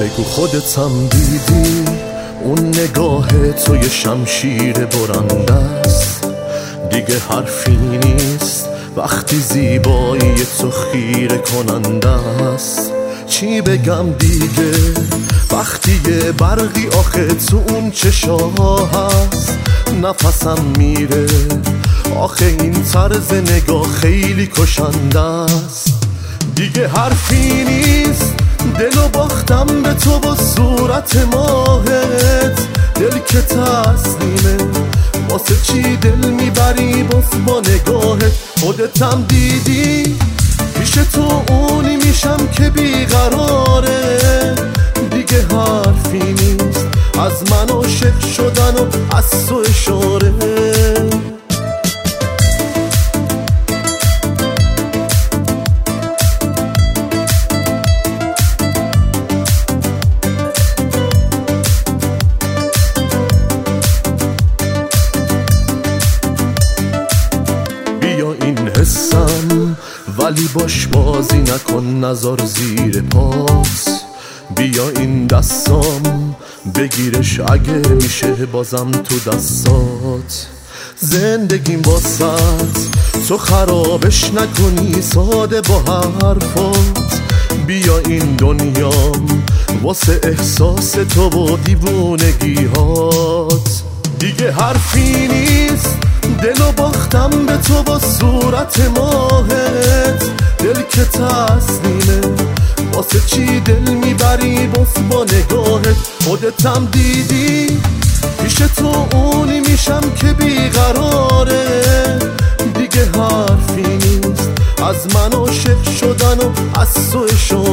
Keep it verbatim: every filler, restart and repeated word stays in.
بگو خودتم دیدی اون نگاه تو یه شمشیر برنده است، دیگه حرفی نیست وقتی زیبایی تو خیره کننده است. چی بگم دیگه وقتی یه برقی آخه تو اون چشاه هست، نفسم میره آخه این طرز نگاه خیلی کشنده است. دیگه حرفی نیست دلو باختم به تو با صورت ماهت، دل که تسلیمه واسه چی دل میبری باز با نگاهت. خودتم دیدی پیش تو اونی میشم که بیقراره، دیگه حرفی نیست از من عاشق شدن و از تو اشاره. این حسم ولی باش بازی نکن نزار زیر پاس، بیا این دستام بگیرش اگه میشه بازم تو دستات. زندگیم واسط تو خرابش نکنی ساده با حرفات، بیا این دنیام واسه احساس تو و دیوونگیهات. دیگه حرفی نیست دلو باختم به تو با صورت ماهت، دل که تسلیمه واسه چی دل میبری باز با نگاهت. خودتم دیدی پیش تو اونی میشم که بیقراره، دیگه حرفی نیست از من عاشق شدن و از تو اشاره.